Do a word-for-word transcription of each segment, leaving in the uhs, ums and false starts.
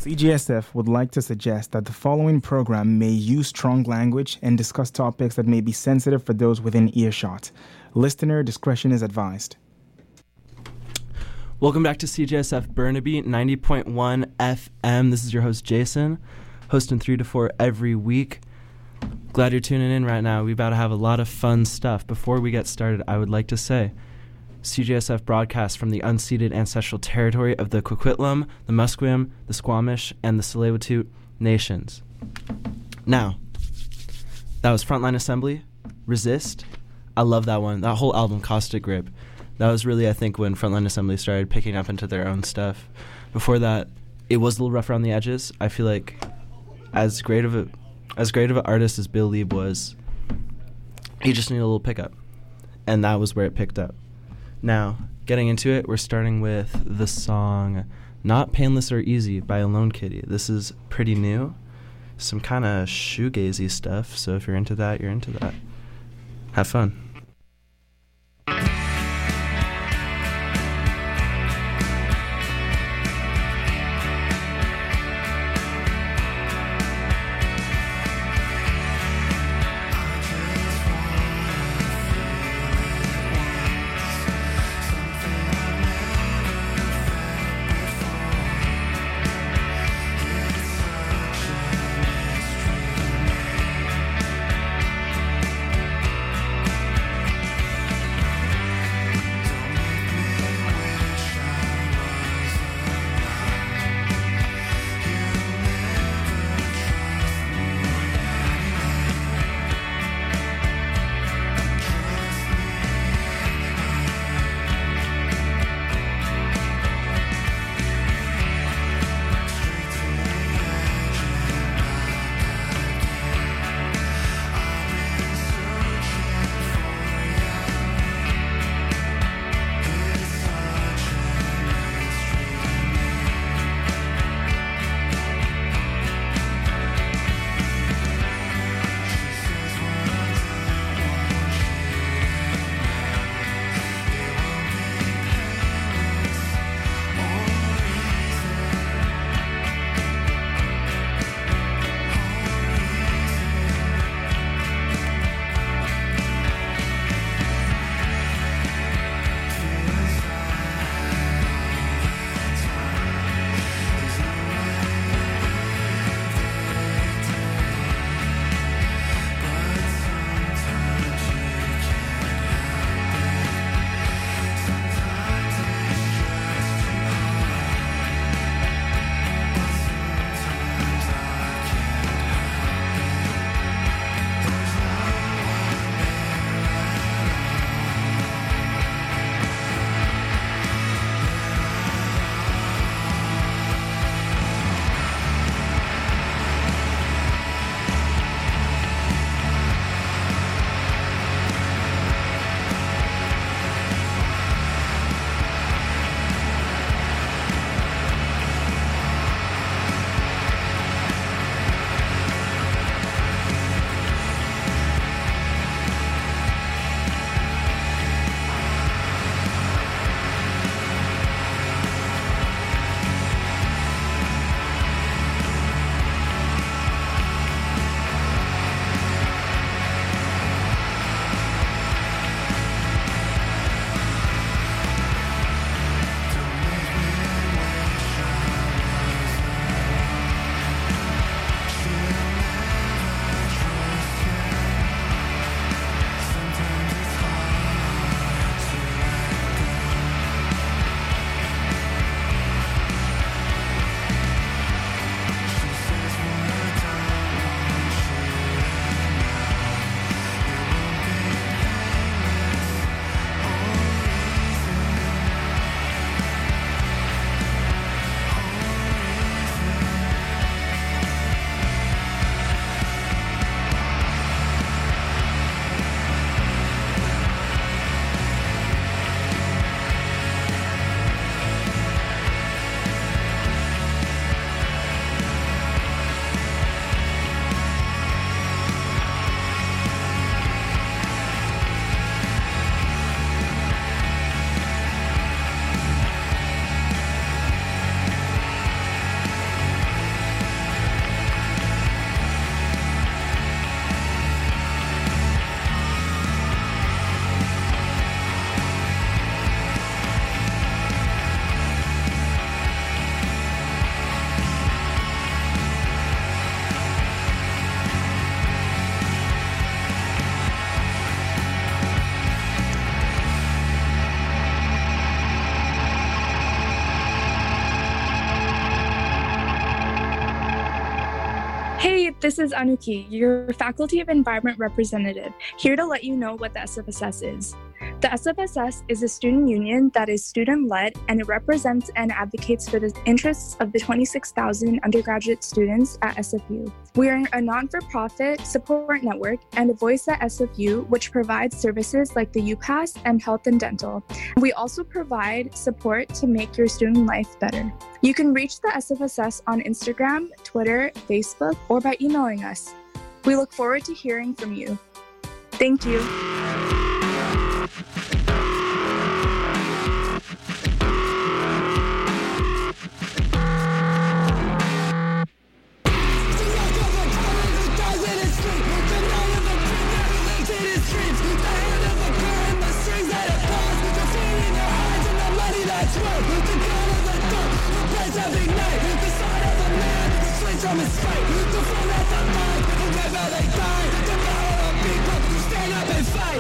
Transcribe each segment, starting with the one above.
C G S F would like to suggest that the following program may use strong language and discuss topics that may be sensitive for those within earshot. Listener discretion is advised. Welcome back to C G S F Burnaby ninety point one F M. This is your host, Jason, hosting three to four every week. Glad you're tuning in right now. We're about to have a lot of fun stuff. Before we get started, I would like to say C G S F broadcasts from the unceded ancestral territory of the Coquitlam, the Musqueam, the Squamish, and the Tsleil-Waututh nations. Now, that was Frontline Assembly, Resist. I love that one. That whole album, Caustic Grip. That was really, I think, when Frontline Assembly started picking up into their own stuff. Before that, it was a little rough around the edges. I feel like as great of a as great of an artist as Bill Lieb was, he just needed a little pickup. And that was where it picked up. Now, getting into it, we're starting with the song Not Painless or Easy by Alone Kitty. This is pretty new. Some kind of shoegazy stuff, so if you're into that, you're into that. Have fun. Hey, this is Anuki, your Faculty of Environment representative, here to let you know what the S F S S is. The S F S S is a student union that is student-led, and it represents and advocates for the interests of the twenty-six thousand undergraduate students at S F U. We are a non-for-profit support network and a voice at S F U, which provides services like the UPass and health and dental. We also provide support to make your student life better. You can reach the S F S S on Instagram, Twitter, Facebook, or by emailing us. We look forward to hearing from you. Thank you. From his fight, the fall at the mind, wherever they die, the power of people stand up and fight.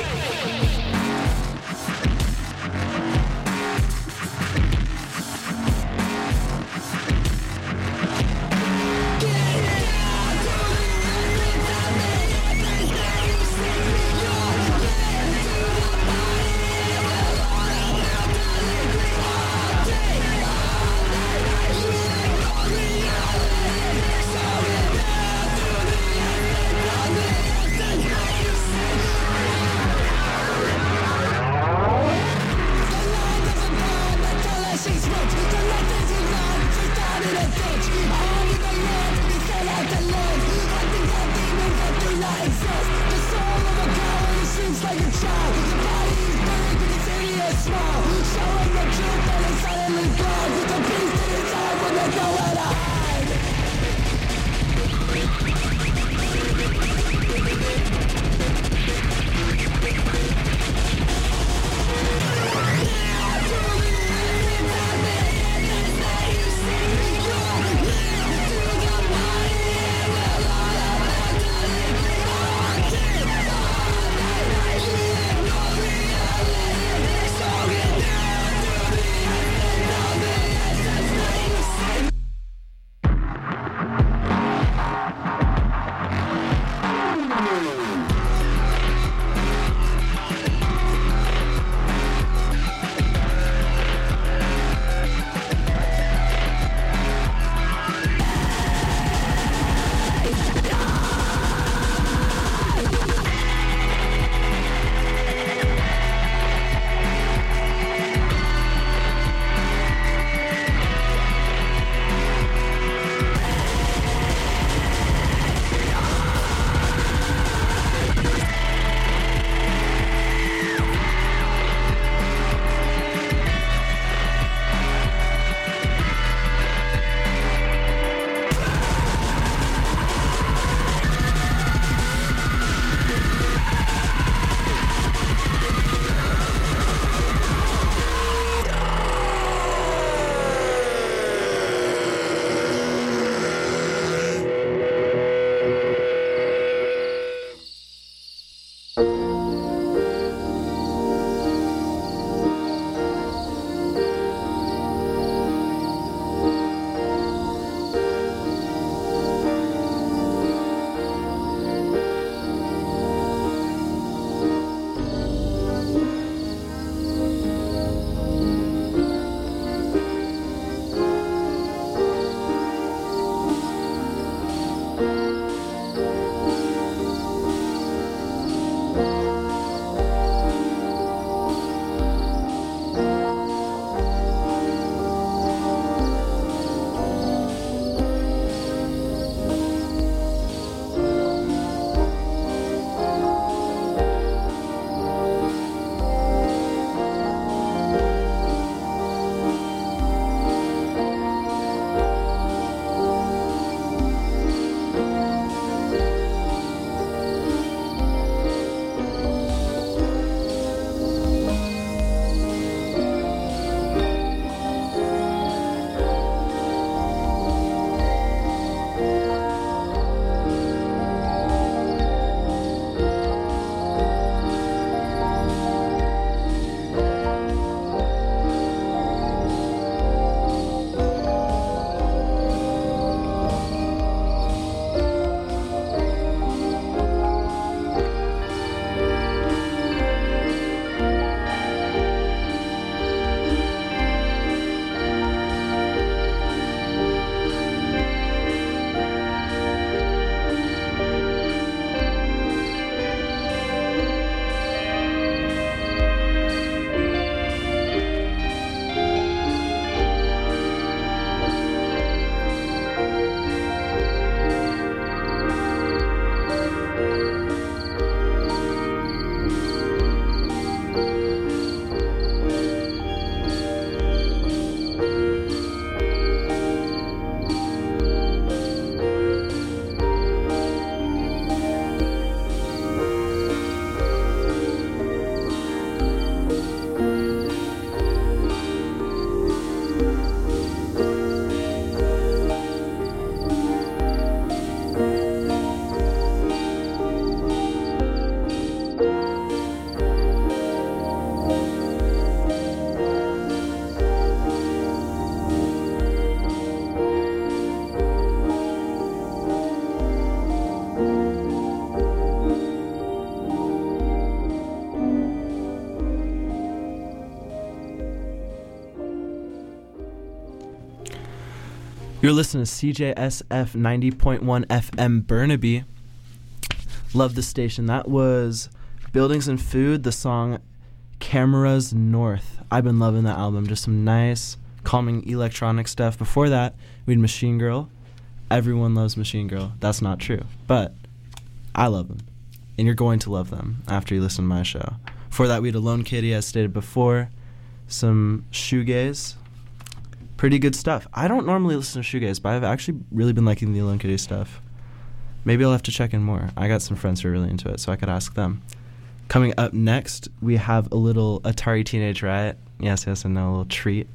You're listening to C J S F ninety point one F M Burnaby. Love the station. That was Buildings and Food, the song Cameras North. I've been loving that album. Just some nice, calming electronic stuff. Before that, we had Machine Girl. Everyone loves Machine Girl. That's not true. But I love them. And you're going to love them after you listen to my show. Before that, we had Alone Kitty, as stated before. Some shoegaze. Pretty good stuff. I don't normally listen to shoegaze, but I've actually really been liking the Alone Kitty stuff. Maybe I'll have to check in more. I got some friends who are really into it, so I could ask them. Coming up next, we have a little Atari Teenage Riot. Yes, yes, I know, a little treat.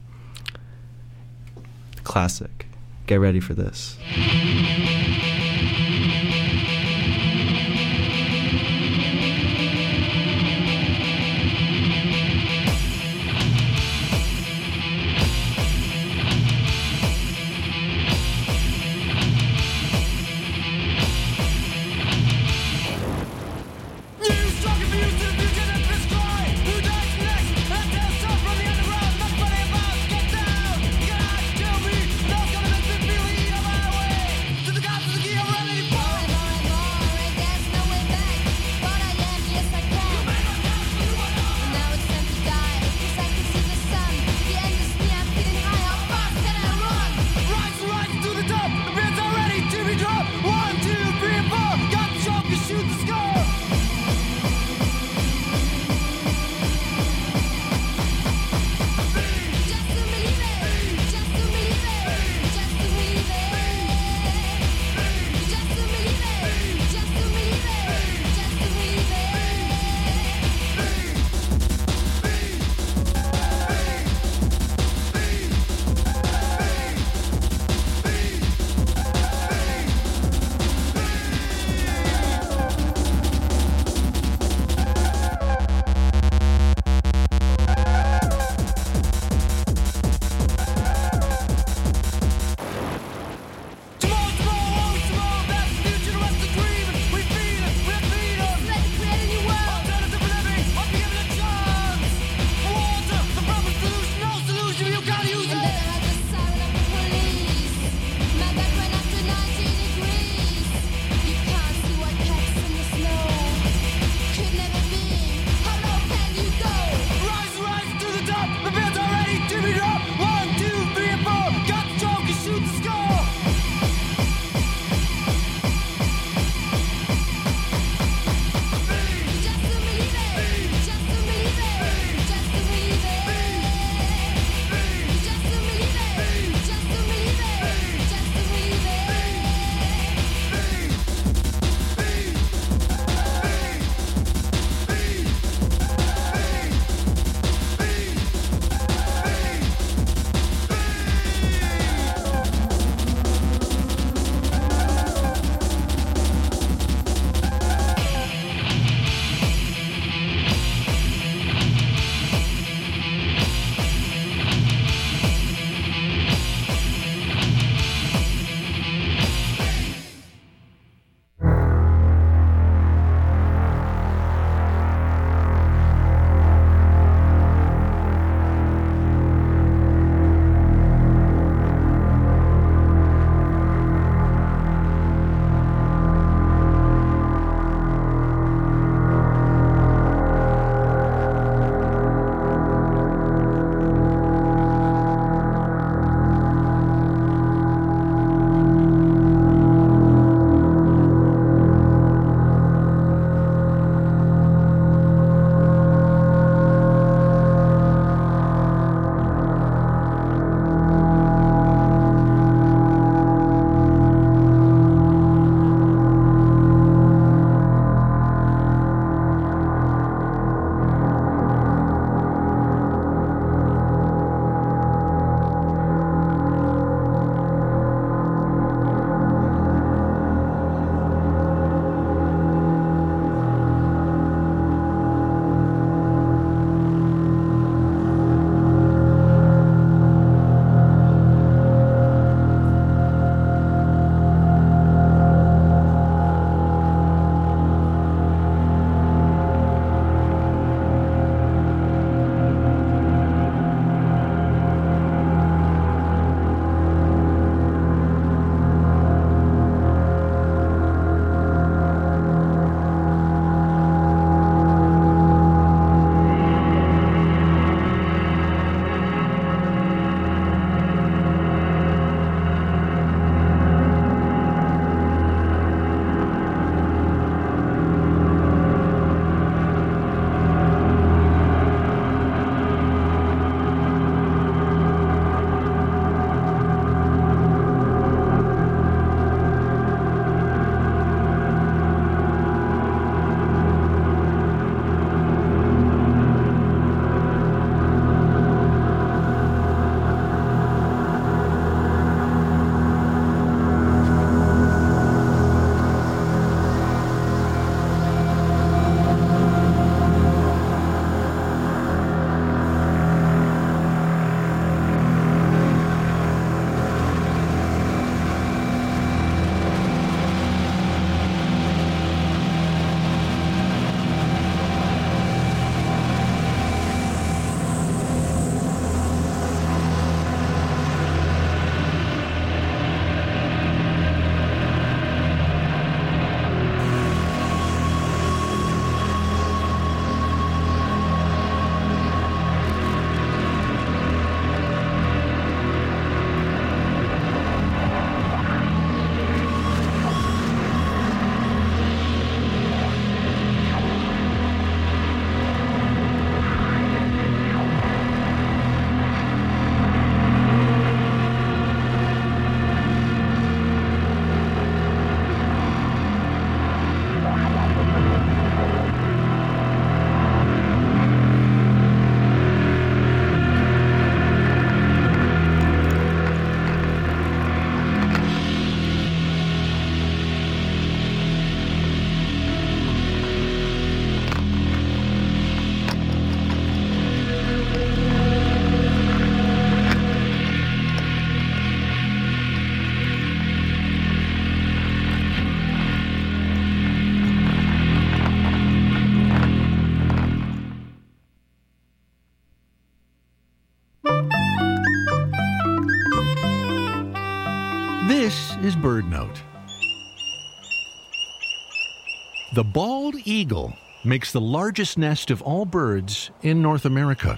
Classic. Get ready for this. Get down, get out, kill me. That's gonna make me feel the other way. is BirdNote. The bald eagle makes the largest nest of all birds in North America.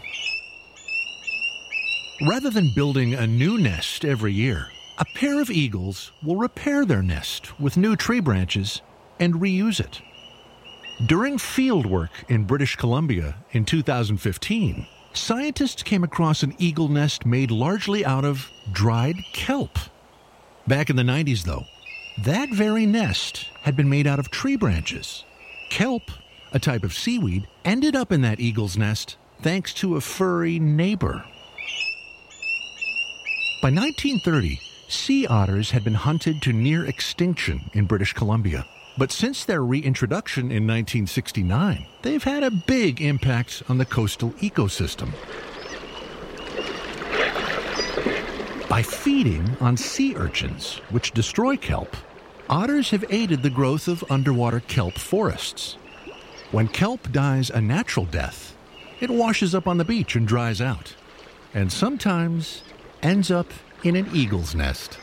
Rather than building a new nest every year, a pair of eagles will repair their nest with new tree branches and reuse it. During field work in British Columbia in two thousand fifteen, scientists came across an eagle nest made largely out of dried kelp. Back in the nineties, though, that very nest had been made out of tree branches. Kelp, a type of seaweed, ended up in that eagle's nest thanks to a furry neighbor. By nineteen thirty, sea otters had been hunted to near extinction in British Columbia. But since their reintroduction in nineteen sixty-nine, they've had a big impact on the coastal ecosystem. By feeding on sea urchins, which destroy kelp, otters have aided the growth of underwater kelp forests. When kelp dies a natural death, it washes up on the beach and dries out, and sometimes ends up in an eagle's nest.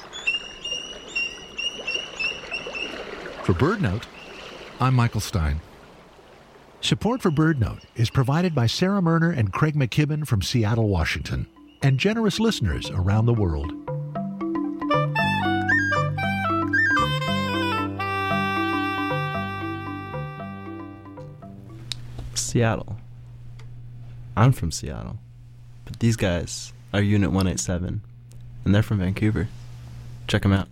For BirdNote, I'm Michael Stein. Support for BirdNote is provided by Sarah Murner and Craig McKibben from Seattle, Washington, and generous listeners around the world. Seattle. I'm from Seattle, but these guys are Unit one eighty-seven, and they're from Vancouver. Check them out.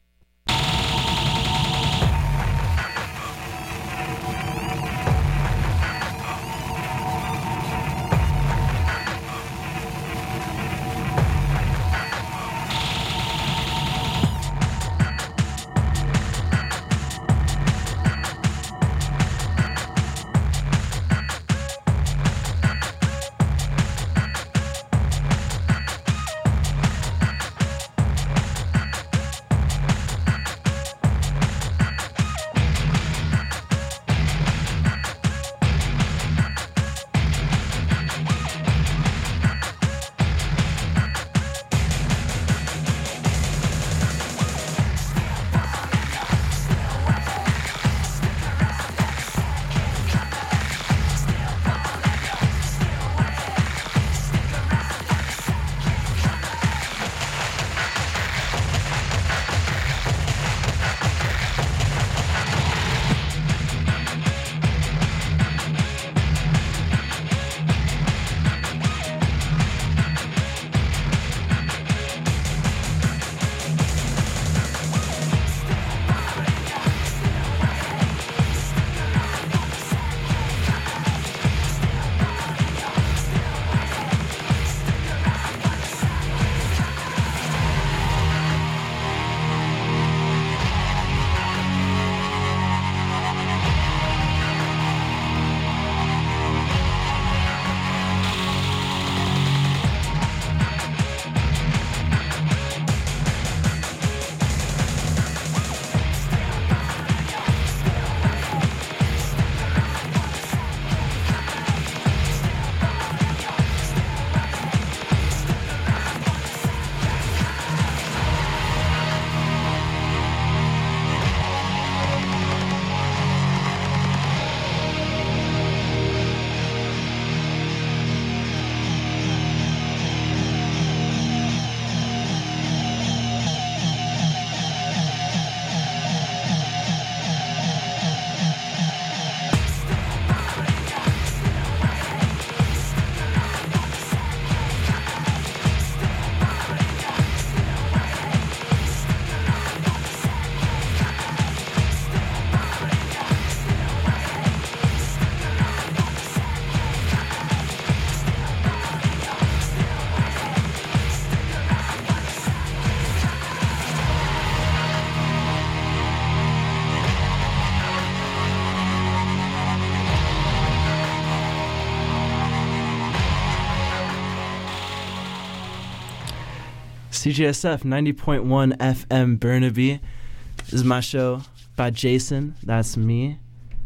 C J S F ninety point one F M Burnaby. This is my show by Jason. That's me.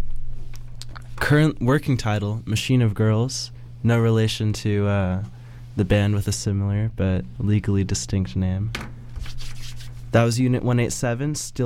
Current working title, Machine of Girls. No relation to uh, the band with a similar but legally distinct name. That was Unit one eighty-seven, still